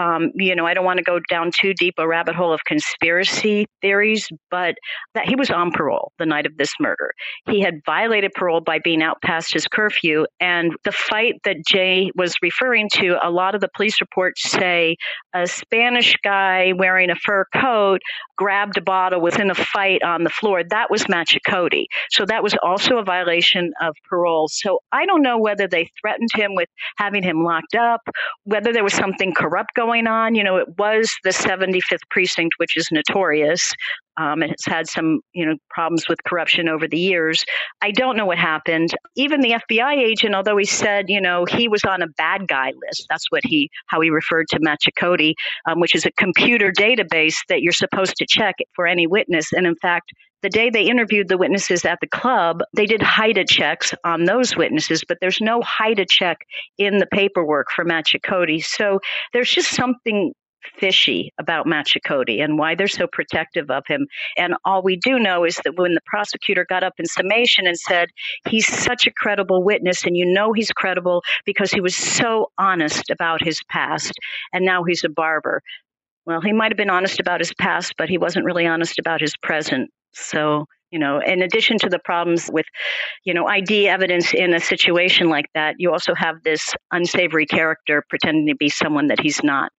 I don't want to go down too deep a rabbit hole of conspiracy theories, but that he was on parole the night of this murder. He had violated parole by being out past his curfew. And the fight that Jay was referring to, a lot of the police reports say a Spanish guy wearing a fur coat grabbed a bottle, was in a fight on the floor. That was Machicote. So that was also a violation of parole. So I don't know whether they threatened him with having him locked up, whether there was something corrupt going on. It was the 75th precinct, which is notorious. It's had some, problems with corruption over the years. I don't know what happened. Even the FBI agent, although he said, he was on a bad guy list. That's how he referred to Machicote, which is a computer database that you're supposed to check for any witness. And in fact, the day they interviewed the witnesses at the club, they did HIDTA checks on those witnesses, but there's no HIDTA check in the paperwork for Machicote. So there's just something fishy about Machicote and why they're so protective of him. And all we do know is that when the prosecutor got up in summation and said, he's such a credible witness, and he's credible because he was so honest about his past, and now he's a barber. Well, he might have been honest about his past, but he wasn't really honest about his present. So, in addition to the problems with, ID evidence in a situation like that, you also have this unsavory character pretending to be someone that he's not.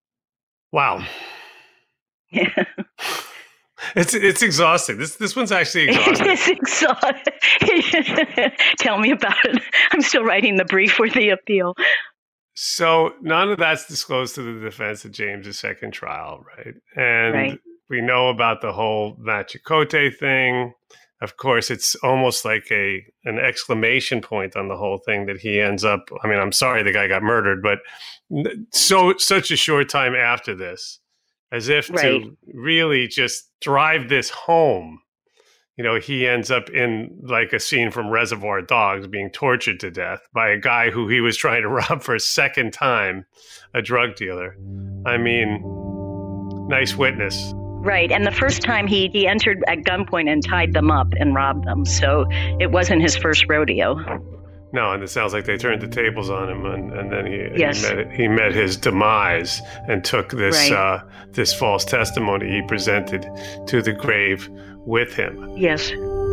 Wow. Yeah. It's exhausting. This one's actually exhausting. It's exhausting. Tell me about it. I'm still writing the brief for the appeal. So none of that's disclosed to the defense at James's second trial, right? And we know about the whole Machicote thing. Of course, it's almost like an exclamation point on the whole thing that he ends up. I mean, I'm sorry the guy got murdered, but such a short time after this, as if to really just drive this home. He ends up in like a scene from Reservoir Dogs, being tortured to death by a guy who he was trying to rob for a second time, a drug dealer. I mean, nice witness. Right. And the first time he entered at gunpoint and tied them up and robbed them. So it wasn't his first rodeo. No, and it sounds like they turned the tables on him, and then he met his demise and took this this false testimony he presented to the grave with him. Yes.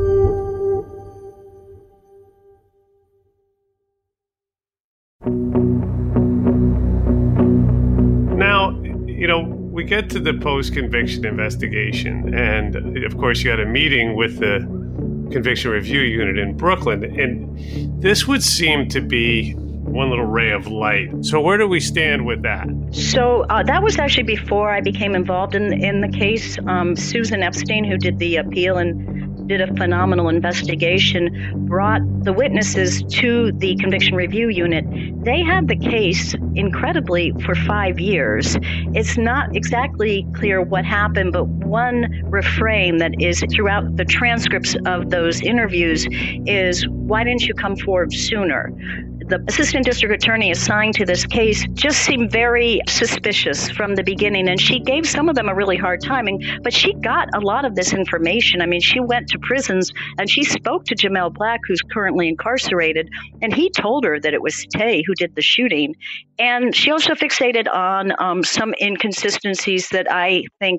Now, we get to the post-conviction investigation, and of course you had a meeting with the Conviction Review Unit in Brooklyn, and this would seem to be one little ray of light. So where do we stand with that? So that was actually before I became involved in the case. Susan Epstein, who did the appeal and did a phenomenal investigation, brought the witnesses to the Conviction Review Unit. They had the case, incredibly, for 5 years. It's not exactly clear what happened, but one refrain that is throughout the transcripts of those interviews is, why didn't you come forward sooner? The assistant district attorney assigned to this case just seemed very suspicious from the beginning, and she gave some of them a really hard time. But she got a lot of this information. I mean, she went to prisons and she spoke to Jamel Black, who's currently incarcerated, and he told her that it was Tay who did the shooting. And she also fixated on some inconsistencies that I think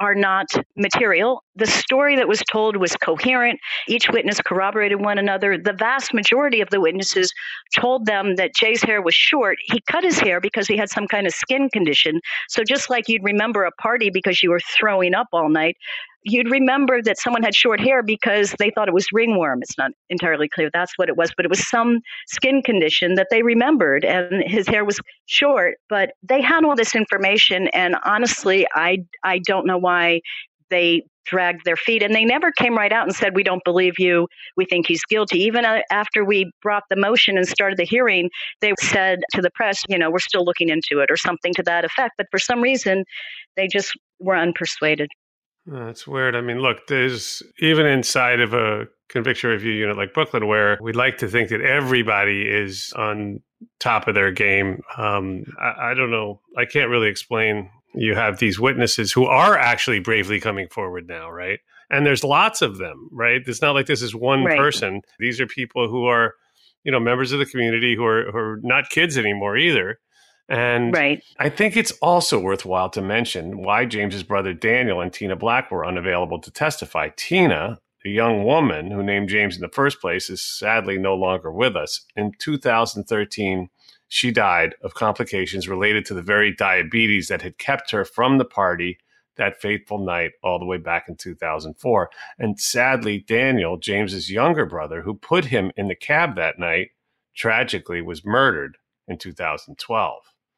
are not material. The story that was told was coherent. Each witness corroborated one another. The vast majority of the witnesses told them that Jay's hair was short. He cut his hair because he had some kind of skin condition. So just like you'd remember a party because you were throwing up all night, you'd remember that someone had short hair because they thought it was ringworm. It's not entirely clear that's what it was, but it was some skin condition that they remembered, and his hair was short. But they had all this information, and honestly, I don't know why they dragged their feet, and they never came right out and said, we don't believe you, we think he's guilty. Even after we brought the motion and started the hearing, they said to the press, we're still looking into it or something to that effect. But for some reason, they just were unpersuaded. That's weird. I mean, look, there's even inside of a conviction review unit like Brooklyn, where we like to think that everybody is on top of their game. I don't know. I can't really explain. You have these witnesses who are actually bravely coming forward now, right? And there's lots of them, right? It's not like this is one person. These are people who are, members of the community who are not kids anymore either. And I think it's also worthwhile to mention why James's brother Daniel and Tina Black were unavailable to testify. Tina, the young woman who named James in the first place, is sadly no longer with us. In 2013, she died of complications related to the very diabetes that had kept her from the party that fateful night all the way back in 2004. And sadly, Daniel, James's younger brother, who put him in the cab that night, tragically was murdered in 2012.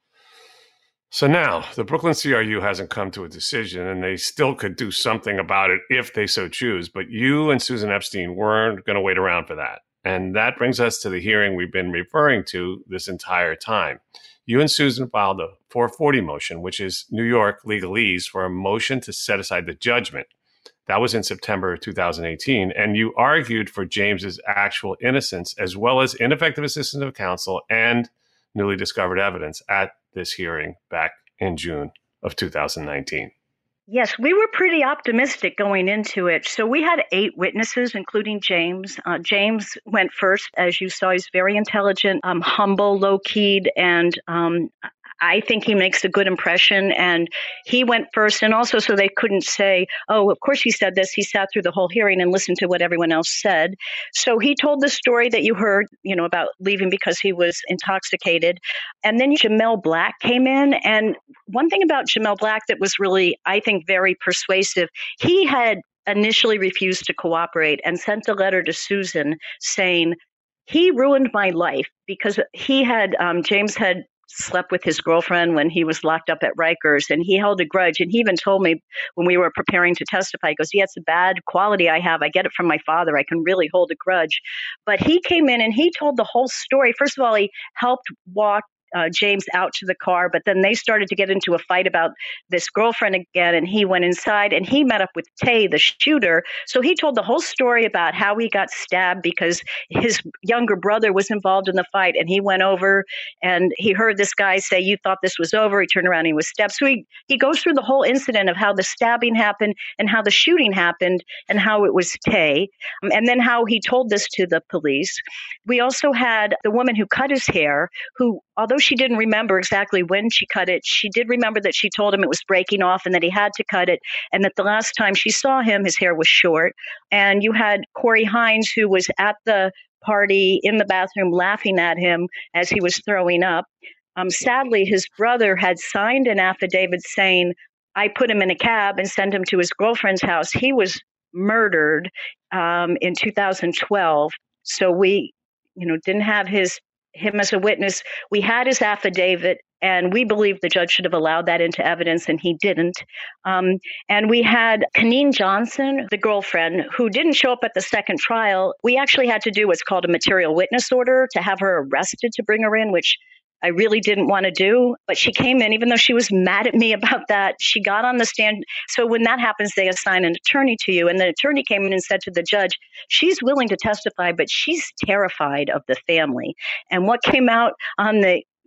So now the Brooklyn CRU hasn't come to a decision, and they still could do something about it if they so choose. But you and Susan Epstein weren't going to wait around for that. And that brings us to the hearing we've been referring to this entire time. You and Susan filed a 440 motion, which is New York legalese for a motion to set aside the judgment. That was in September of 2018. And you argued for James's actual innocence, as well as ineffective assistance of counsel and newly discovered evidence at this hearing back in June of 2019. Yes, we were pretty optimistic going into it. So we had 8 witnesses, including James. James went first. As you saw, he's very intelligent, humble, low-keyed, and I think he makes a good impression. And he went first. And also so they couldn't say, oh, of course he said this. He sat through the whole hearing and listened to what everyone else said. So he told the story that you heard, about leaving because he was intoxicated. And then Jamel Black came in. And one thing about Jamel Black that was really, I think, very persuasive, he had initially refused to cooperate and sent a letter to Susan saying, he ruined my life because James had slept with his girlfriend when he was locked up at Rikers, and he held a grudge. And he even told me when we were preparing to testify, he goes, yeah, it's a bad quality I have. I get it from my father. I can really hold a grudge. But he came in and he told the whole story. First of all, he helped walk James out to the car, but then they started to get into a fight about this girlfriend again, and he went inside and he met up with Tay, the shooter. So he told the whole story about how he got stabbed because his younger brother was involved in the fight, and he went over and he heard this guy say, you thought this was over. He turned around and he was stabbed. So he goes through the whole incident of how the stabbing happened and how the shooting happened and how it was Tay, and then how he told this to the police. We also had the woman who cut his hair, who, although she didn't remember exactly when she cut it, she did remember that she told him it was breaking off and that he had to cut it, and that the last time she saw him, his hair was short. And you had Corey Hines, who was at the party in the bathroom laughing at him as he was throwing up. Sadly, his brother had signed an affidavit saying, I put him in a cab and sent him to his girlfriend's house. He was murdered in 2012. So we, didn't have him as a witness. We had his affidavit, and we believe the judge should have allowed that into evidence, and he didn't. And we had Kaneen Johnson, the girlfriend, who didn't show up at the second trial. We actually had to do what's called a material witness order to have her arrested to bring her in, which I really didn't want to do. But she came in, even though she was mad at me about that. She got on the stand. So when that happens, they assign an attorney to you. And the attorney came in and said to the judge, she's willing to testify, but she's terrified of the family. And what came out on the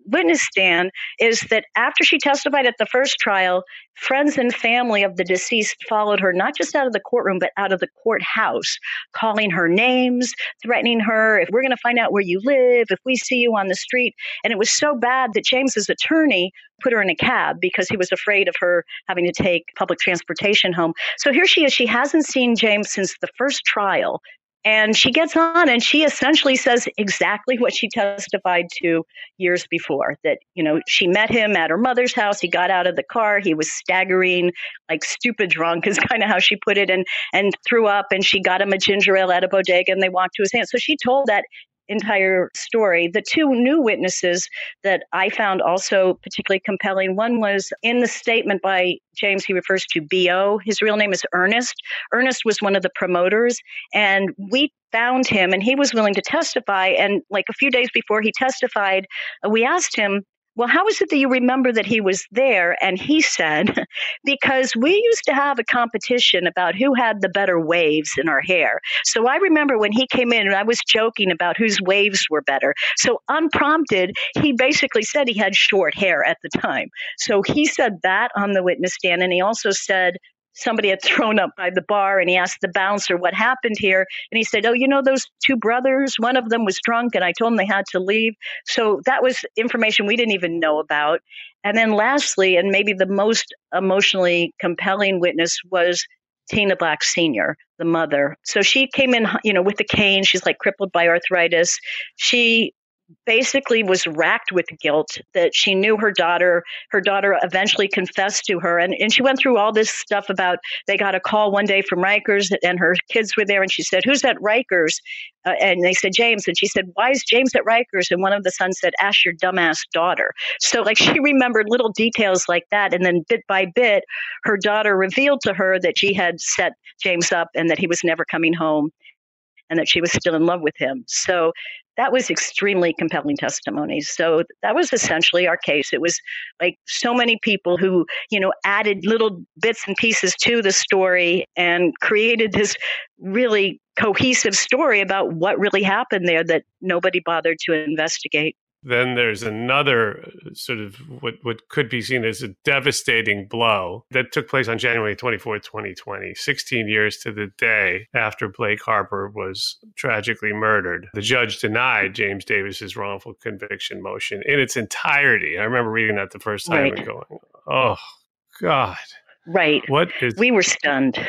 witness stand is that after she testified at the first trial, friends and family of the deceased followed her, not just out of the courtroom, but out of the courthouse, calling her names, threatening her, if we're going to find out where you live, if we see you on the street. And it was so bad that James's attorney put her in a cab because he was afraid of her having to take public transportation home. So here she is. She hasn't seen James since the first trial. And she gets on and she essentially says exactly what she testified to years before, that, she met him at her mother's house. He got out of the car. He was staggering, like stupid drunk is kind of how she put it, and threw up. And she got him a ginger ale at a bodega and they walked to his hand. So she told that entire story. The two new witnesses that I found also particularly compelling, one was in the statement by James, he refers to B.O. His real name is Ernest. Ernest was one of the promoters, and we found him and he was willing to testify. And like a few days before he testified, we asked him, well, how is it that you remember that he was there? And he said, because we used to have a competition about who had the better waves in our hair. So I remember when he came in and I was joking about whose waves were better. So unprompted, he basically said he had short hair at the time. So he said that on the witness stand. And he also said, somebody had thrown up by the bar and he asked the bouncer what happened here. And he said, oh, those two brothers, one of them was drunk and I told them they had to leave. So that was information we didn't even know about. And then lastly, and maybe the most emotionally compelling witness was Tina Black Sr., the mother. So she came in, with the cane. She's like crippled by arthritis. She basically was racked with guilt that she knew her daughter eventually confessed to her. And she went through all this stuff about they got a call one day from Rikers and her kids were there. And she said, who's at Rikers? And they said, James. And she said, why is James at Rikers? And one of the sons said, ask your dumbass daughter. So she remembered little details like that. And then bit by bit, her daughter revealed to her that she had set James up and that he was never coming home and that she was still in love with him. So that was extremely compelling testimony. So that was essentially our case. It was like so many people who, added little bits and pieces to the story and created this really cohesive story about what really happened there that nobody bothered to investigate. Then there's another sort of what could be seen as a devastating blow that took place on January 24, 2020, 16 years to the day after Blake Harper was tragically murdered. The judge denied James Davis's wrongful conviction motion in its entirety. I remember reading that the first time and going, oh, God. Right. We were stunned.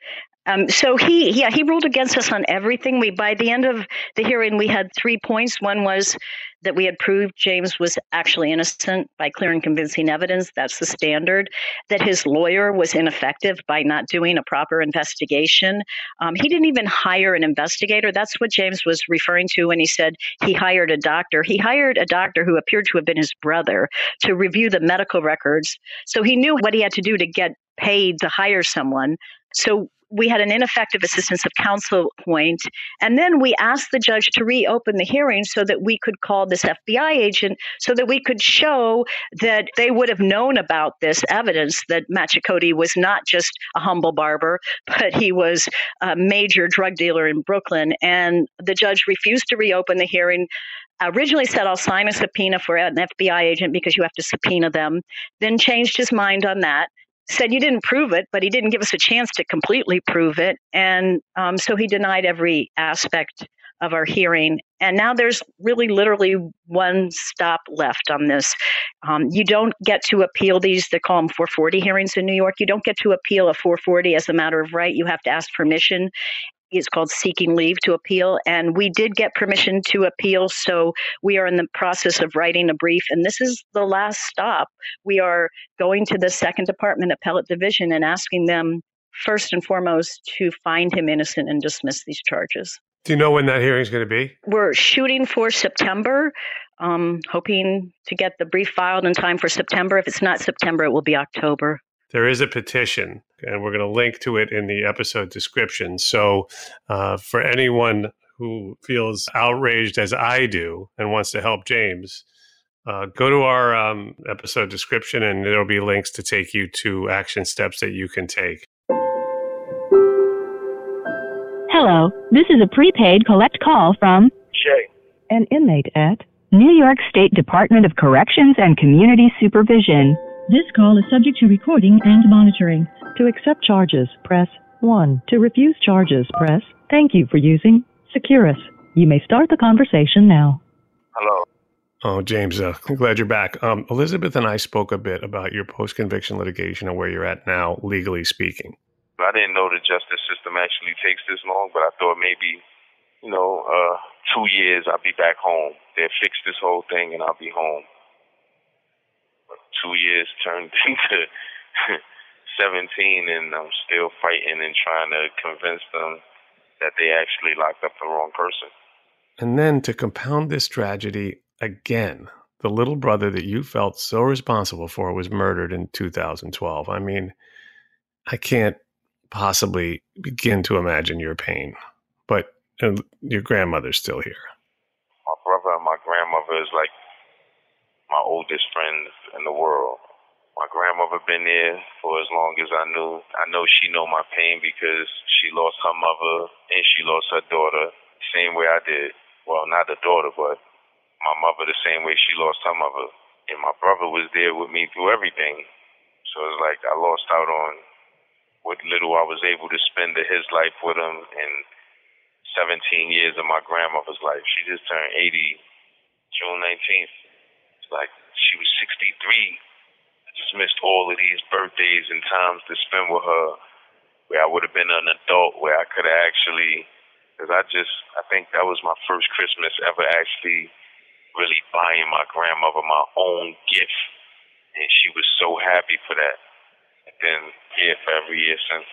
So he ruled against us on everything. By the end of the hearing, we had 3 points. One was that we had proved James was actually innocent by clear and convincing evidence. That's the standard. That his lawyer was ineffective by not doing a proper investigation. He didn't even hire an investigator. That's what James was referring to when he said he hired a doctor. He hired a doctor who appeared to have been his brother to review the medical records. So he knew what he had to do to get paid to hire someone. So we had an ineffective assistance of counsel point. And then we asked the judge to reopen the hearing so that we could call this FBI agent so that we could show that they would have known about this evidence that Matt Cicotte was not just a humble barber, but he was a major drug dealer in Brooklyn. And the judge refused to reopen the hearing. Originally said, I'll sign a subpoena for an FBI agent because you have to subpoena them. Then changed his mind on that. Said you didn't prove it, but he didn't give us a chance to completely prove it. And so he denied every aspect of our hearing. And now there's really literally one stop left on this. You don't get to appeal these. They call them 440 hearings in New York. You don't get to appeal a 440 as a matter of right. You have to ask permission. It's called seeking leave to appeal. And we did get permission to appeal. So we are in the process of writing a brief. And this is the last stop. We are going to the Second Department Appellate Division and asking them, first and foremost, to find him innocent and dismiss these charges. Do you know when that hearing is going to be? We're shooting for September, hoping to get the brief filed in time for September. If it's not September, it will be October. There is a petition, and we're going to link to it in the episode description. So for anyone who feels outraged as I do and wants to help James, go to our episode description, and there will be links to take you to action steps that you can take. Hello, this is a prepaid collect call from Shay, An inmate at New York State Department of Corrections and Community Supervision. This call is subject to recording and monitoring. To accept charges, press 1. To refuse charges, press thank you for using Securus. You may start the conversation now. Hello. Oh, James, I'm glad you're back. Elizabeth and I spoke a bit about your post-conviction litigation and where you're at now, legally speaking. I didn't know the justice system actually takes this long, but I thought maybe, 2 years I'll be back home. They'll fix this whole thing and I'll be home. But 2 years turned into 17 and I'm still fighting and trying to convince them that they actually locked up the wrong person. And then to compound this tragedy again, the little brother that you felt so responsible for was murdered in 2012. I mean, I can't possibly begin to imagine your pain, but your grandmother's still here. My brother and my grandmother is like my oldest friends in the world. My grandmother been there for as long as I knew. I know she know my pain because she lost her mother and she lost her daughter the same way I did. Well, not the daughter, but my mother the same way she lost her mother. And my brother was there with me through everything. So it's like I lost out on what little I was able to spend of his life with him and 17 years of my grandmother's life. She just turned 80 June 19th. It's like she was 63. I just missed all of these birthdays and times to spend with her where I would have been an adult, where I could have actually, because I think that was my first Christmas ever actually really buying my grandmother my own gift. And she was so happy for that. And then here for every year since,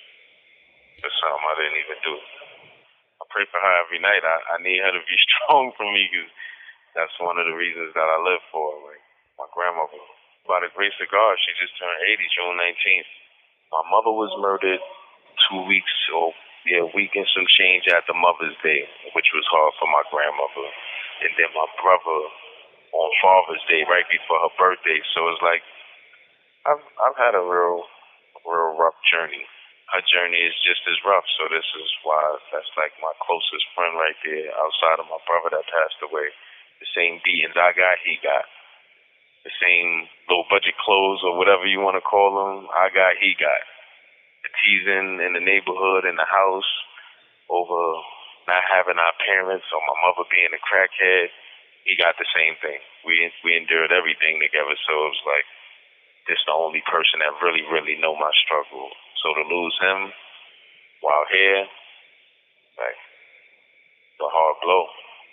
for something I didn't even do. I pray for her every night. I need her to be strong for me because that's one of the reasons that I live for. Like my grandmother. By the grace of God, she just turned 80 June 19th. My mother was murdered 2 weeks, a week and some change after Mother's Day, which was hard for my grandmother. And then my brother on Father's Day, right before her birthday. So it's like I've had a real rough journey. Her journey is just as rough. So this is why that's like my closest friend right there, outside of my brother that passed away. The same beatings I got, he got. The same low budget clothes or whatever you want to call them, I got, he got. The teasing in the neighborhood, in the house, over not having our parents or my mother being a crackhead, he got the same thing. We endured everything together, so it was like, this the only person that really, really know my struggle. So to lose him while here, like, the hard blow.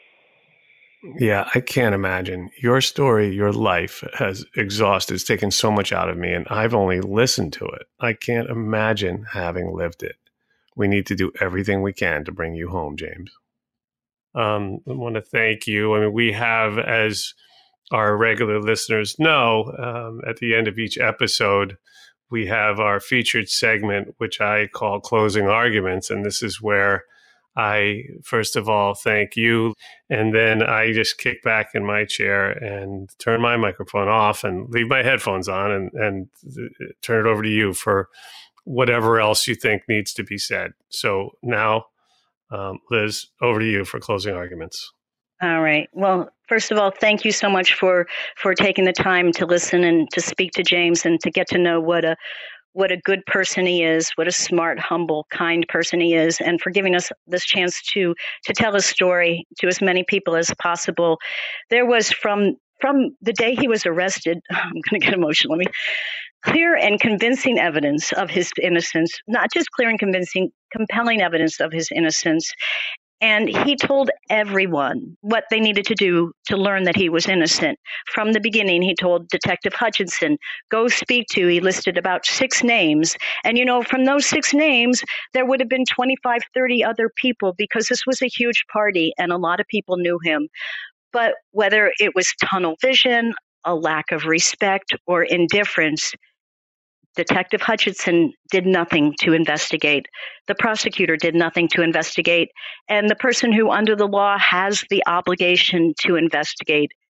Yeah, I can't imagine. Your story, your life has exhausted. It's taken so much out of me, and I've only listened to it. I can't imagine having lived it. We need to do everything we can to bring you home, James. I want to thank you. I mean, we have, as our regular listeners know, at the end of each episode, we have our featured segment, which I call Closing Arguments. And this is where I, first of all, thank you. And then I just kick back in my chair and turn my microphone off and leave my headphones on and turn it over to you for whatever else you think needs to be said. So now, Liz, over to you for closing arguments. All right. Well, first of all, thank you so much for taking the time to listen and to speak to James and to get to know what a good person he is, what a smart, humble, kind person he is, and for giving us this chance to tell his story to as many people as possible. There was from the day he was arrested, I'm going to get emotional, clear and convincing evidence of his innocence, not just clear and convincing, compelling evidence of his innocence. And he told everyone what they needed to do to learn that he was innocent. From the beginning, he told Detective Hutchinson, go speak to, he listed about 6 names. And, from those 6 names, there would have been 25, 30 other people because this was a huge party and a lot of people knew him. But whether it was tunnel vision, a lack of respect, or indifference, Detective Hutchinson did nothing to investigate. The prosecutor did nothing to investigate. And the person who, under the law, has the obligation to investigate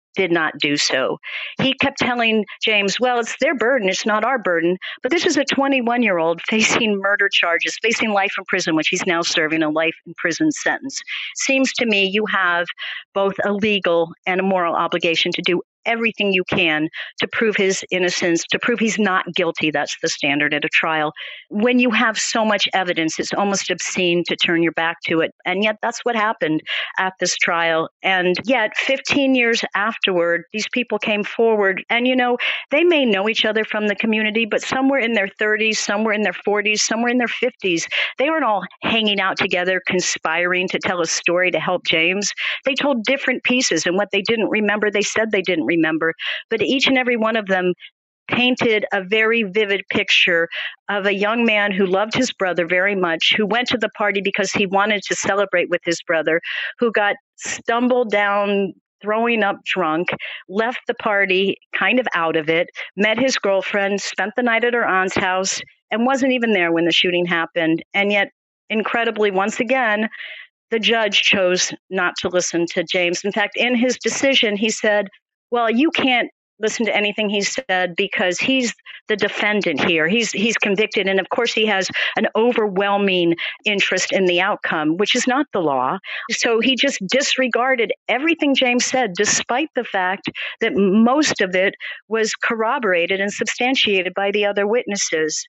did not do so. He kept telling James, well, it's their burden, it's not our burden. But this is a 21-year-old facing murder charges, facing life in prison, which he's now serving a life in prison sentence. Seems to me you have both a legal and a moral obligation to do everything you can to prove his innocence, to prove he's not guilty. That's the standard at a trial. When you have so much evidence, it's almost obscene to turn your back to it. And yet that's what happened at this trial. And yet 15 years afterward, these people came forward and, they may know each other from the community, but some were in their 30s, some were in their 40s, some were in their 50s. They weren't all hanging out together, conspiring to tell a story to help James. They told different pieces, and what they didn't remember, they said they didn't remember. But each and every one of them painted a very vivid picture of a young man who loved his brother very much, who went to the party because he wanted to celebrate with his brother, who got stumbled down, throwing up drunk, left the party kind of out of it, met his girlfriend, spent the night at her aunt's house, and wasn't even there when the shooting happened. And yet, incredibly, once again, the judge chose not to listen to James. In fact, in his decision, he said, well, you can't listen to anything he said because he's the defendant here. He's convicted. And of course, he has an overwhelming interest in the outcome, which is not the law. So he just disregarded everything James said, despite the fact that most of it was corroborated and substantiated by the other witnesses.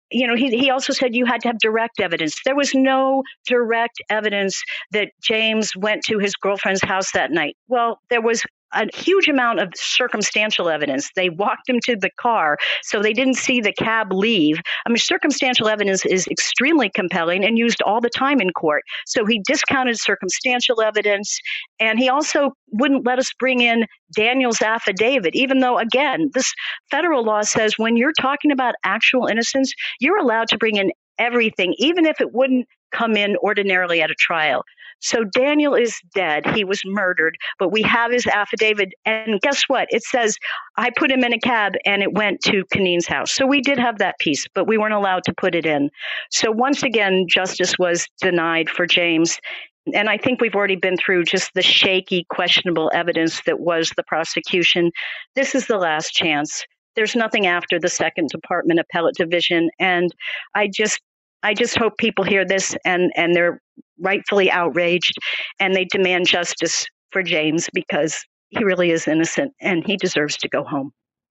He also said you had to have direct evidence. There was no direct evidence that James went to his girlfriend's house that night. Well, there was a huge amount of circumstantial evidence. They walked him to the car, so they didn't see the cab leave. Circumstantial evidence is extremely compelling and used all the time in court. So he discounted circumstantial evidence, and he also wouldn't let us bring in Daniel's affidavit, even though, again, this federal law says when you're talking about actual innocence, you're allowed to bring in everything, even if it wouldn't come in ordinarily at a trial. So Daniel is dead. He was murdered, but we have his affidavit. And guess what? It says, I put him in a cab and it went to Kaneen's house. So we did have that piece, but we weren't allowed to put it in. So once again, justice was denied for James. And I think we've already been through just the shaky, questionable evidence that was the prosecution. This is the last chance. There's nothing after the Second Department Appellate Division. And I just hope people hear this and they're rightfully outraged and they demand justice for James because he really is innocent and he deserves to go home.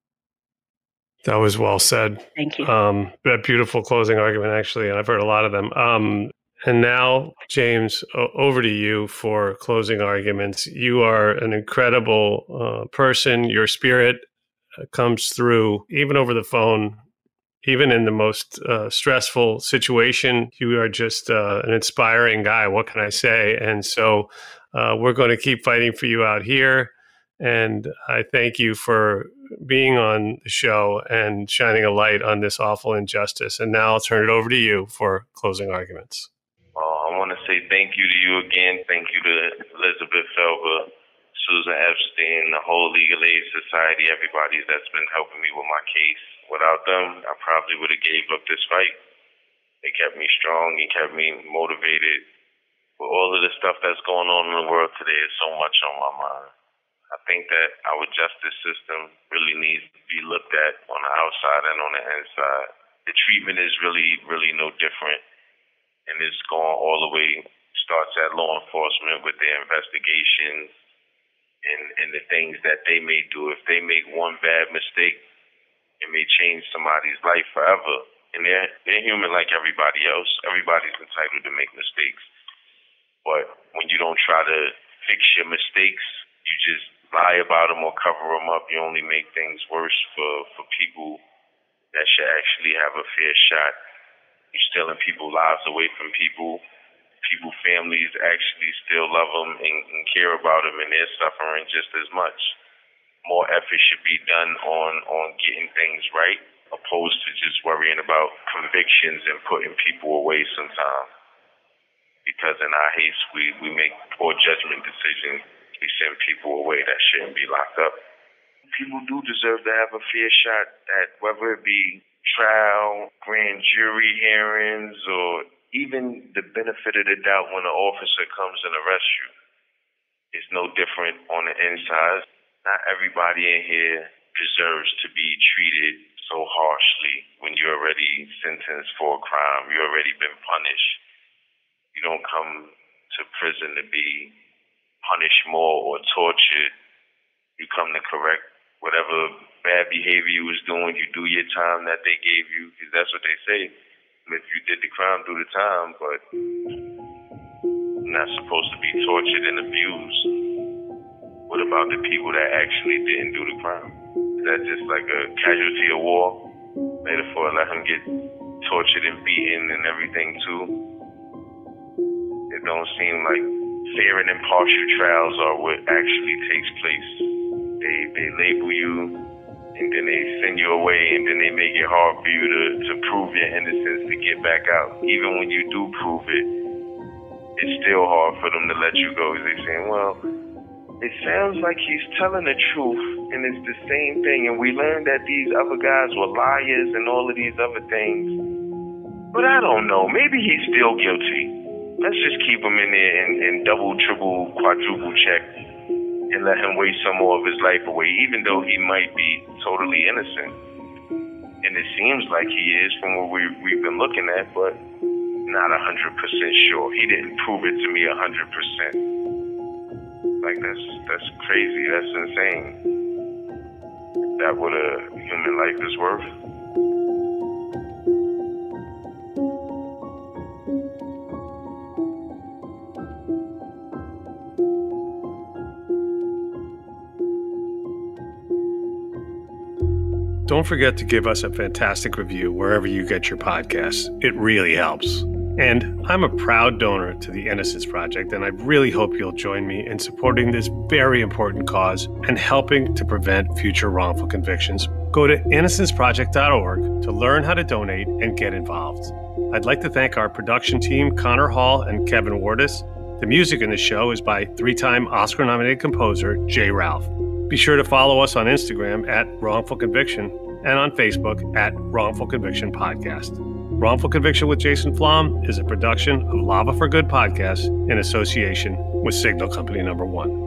That was well said. Thank you. That beautiful closing argument, actually, and I've heard a lot of them. And now, James, over to you for closing arguments. You are an incredible person. Your spirit comes through even over the phone. Even in the most stressful situation, you are just an inspiring guy. What can I say? And so we're going to keep fighting for you out here. And I thank you for being on the show and shining a light on this awful injustice. And now I'll turn it over to you for closing arguments. I want to say thank you to you again. Thank you to Elizabeth Felber, Susan Epstein, the whole Legal Aid Society, everybody that's been helping me with my case. Without them, I probably would have gave up this fight. They kept me strong. They kept me motivated. With all of the stuff that's going on in the world today, is so much on my mind. I think that our justice system really needs to be looked at on the outside and on the inside. The treatment is really, really no different. And it's going all the way, starts at law enforcement with their investigations and the things that they may do. If they make one bad mistake, it may change somebody's life forever. And they're human like everybody else. Everybody's entitled to make mistakes. But when you don't try to fix your mistakes, you just lie about them or cover them up. You only make things worse for people that should actually have a fair shot. You're stealing people's lives away from people. People's families actually still love them and care about them, and they're suffering just as much. More effort should be done on getting things right, opposed to just worrying about convictions and putting people away sometimes. Because in our haste, we make poor judgment decisions. We send people away that shouldn't be locked up. People do deserve to have a fair shot at whether it be trial, grand jury hearings, or even the benefit of the doubt when an officer comes and arrests you. It's no different on the inside. not everybody in here deserves to be treated so harshly when you're already sentenced for a crime. You've already been punished. You don't come to prison to be punished more or tortured. You come to correct whatever bad behavior you was doing. You do your time that they gave you, because that's what they say. If you did the crime, do the time, but you're not supposed to be tortured and abused. What about the people that actually didn't do the crime? Is that just like a casualty of war? Metaphor, let him get tortured and beaten and everything too? It don't seem like fair and impartial trials are what actually takes place. They label you, and then they send you away, and then they make it hard for you to prove your innocence, to get back out. Even when you do prove it, it's still hard for them to let you go. They're saying, well, it sounds like he's telling the truth, and it's the same thing, and we learned that these other guys were liars and all of these other things. But I don't know. Maybe he's still guilty. Let's just keep him in there and double, triple, quadruple check and let him waste some more of his life away, even though he might be totally innocent. And it seems like he is from what we've been looking at, but not 100% sure. He didn't prove it to me 100%. Like, that's crazy. That's insane. Is that what a human life is worth? Don't forget to give us a fantastic review wherever you get your podcasts. It really helps. And I'm a proud donor to the Innocence Project, and I really hope you'll join me in supporting this very important cause and helping to prevent future wrongful convictions. Go to innocenceproject.org to learn how to donate and get involved. I'd like to thank our production team, Connor Hall and Kevin Wardis. The music in the show is by three-time Oscar-nominated composer Jay Ralph. Be sure to follow us on Instagram at Wrongful Conviction and on Facebook at Wrongful Conviction Podcast. Wrongful Conviction with Jason Flom is a production of Lava for Good Podcast in association with Signal Company No. 1.